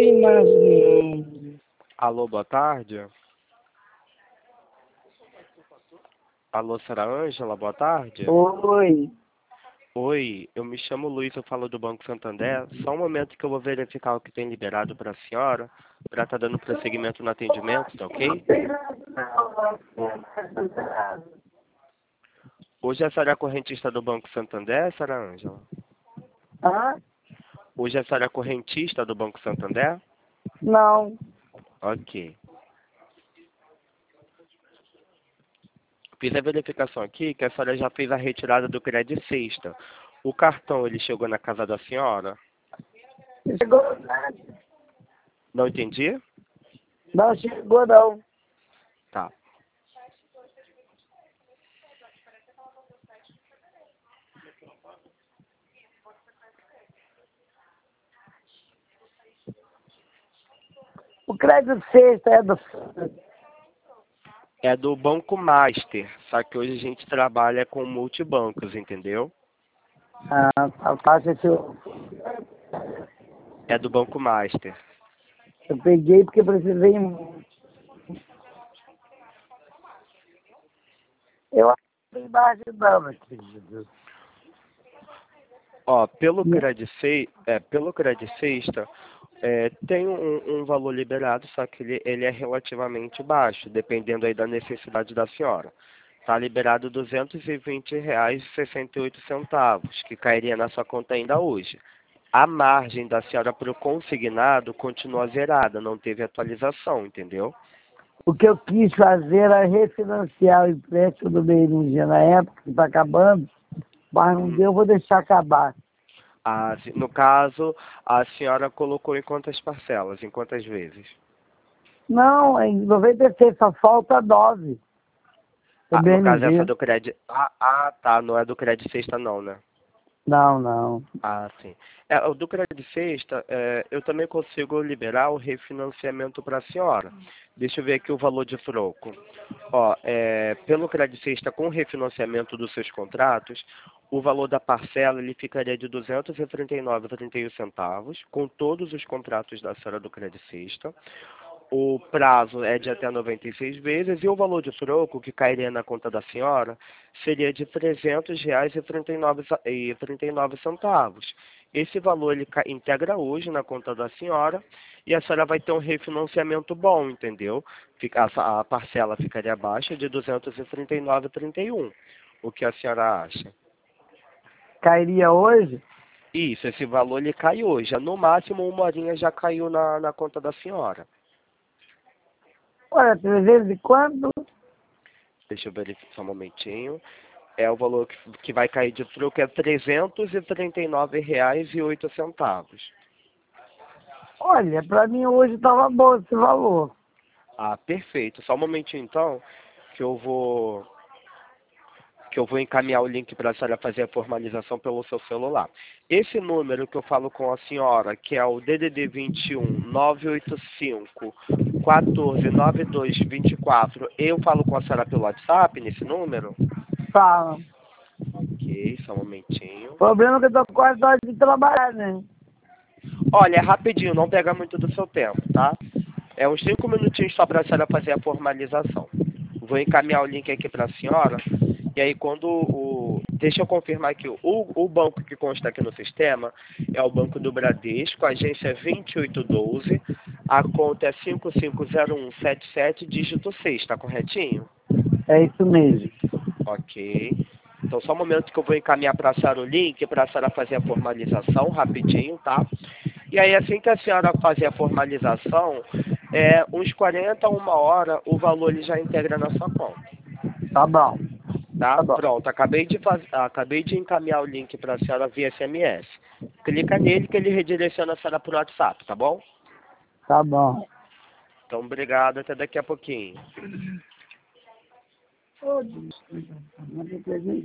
sim, mas... Alô, boa tarde. Alô, Sra. Ângela, boa tarde. Oi. Oi, eu me chamo Luiz, eu falo do Banco Santander. Só um momento que eu vou verificar o que tem liberado para a senhora, para estar dando prosseguimento no atendimento, tá ok? Hoje a senhora é correntista do Banco Santander, Sra. Ângela? Hã? Hoje a senhora é correntista do Banco Santander? Não. Ok. Fiz a verificação aqui que a senhora já fez a retirada do crédito sexta. O cartão, ele chegou na casa da senhora? Chegou nada. Não entendi? Não chegou, não. Tá. O crédito sexta é do... É do Banco Master, só que hoje a gente trabalha com multibancos, entendeu? A taxa que eu É do Banco Master. peguei porque precisei... Eu acho que tem embaixo não, meu querido. Ó, pelo crédito sexta, tem um valor liberado, só que ele é relativamente baixo, dependendo aí da necessidade da senhora. Está liberado R$ 220,68, que cairia na sua conta ainda hoje. A margem da senhora para o consignado continua zerada, não teve atualização, entendeu? O que eu quis fazer era refinanciar o empréstimo do meu energia na época, que está acabando, mas não deu, eu vou deixar acabar. No caso, a senhora colocou em quantas parcelas, em quantas vezes? Não, em 96 só falta 9. O No caso, essa BNG. do crédito... tá, não é do crédito sexta não, né? Não, não. Sim. O do crédito sexta, eu também consigo liberar o refinanciamento para a senhora. Deixa eu ver aqui o valor de troco. Ó, pelo crédito sexta, com o refinanciamento dos seus contratos, o valor da parcela ele ficaria de R$ 239,31, com todos os contratos da senhora do crédito sexta. O prazo é de até 96 vezes e o valor de troco que cairia na conta da senhora seria de R$ 300,39. Esse valor ele integra hoje na conta da senhora e a senhora vai ter um refinanciamento bom, entendeu? A parcela ficaria baixa de R$ 239,31. O que a senhora acha? Cairia hoje? Isso, esse valor ele cai hoje. No máximo, uma horinha já caiu na conta da senhora. Olha, 300 e quanto? Deixa eu verificar só um momentinho. O valor que vai cair de troco é R$ 339,08. Olha, pra mim hoje estava bom esse valor. Perfeito. Só um momentinho então, que eu vou encaminhar o link para a senhora fazer a formalização pelo seu celular. Esse número que eu falo com a senhora, que é o DDD 21 985 149224, eu falo com a senhora pelo WhatsApp nesse número? Fala. Ok, só um momentinho. O problema é que eu tô quase na hora de trabalhar, né? Olha, é rapidinho, não pega muito do seu tempo, tá? É uns 5 minutinhos só para a senhora fazer a formalização. Vou encaminhar o link aqui para a senhora. E aí, deixa eu confirmar aqui. O banco que consta aqui no sistema é o Banco do Bradesco, a agência é 2812, a conta é 550177, dígito 6, tá corretinho? É isso mesmo. Ok. Então, só um momento que eu vou encaminhar para a senhora o link para a senhora fazer a formalização rapidinho, tá? E aí, assim que a senhora fazer a formalização, uns 40 a 1 hora, o valor ele já integra na sua conta. Tá bom. Tá? Tá bom. Pronto, acabei de encaminhar o link para a senhora via SMS. Clica nele que ele redireciona a senhora para o WhatsApp, tá bom? Tá bom. Então, obrigado, até daqui a pouquinho.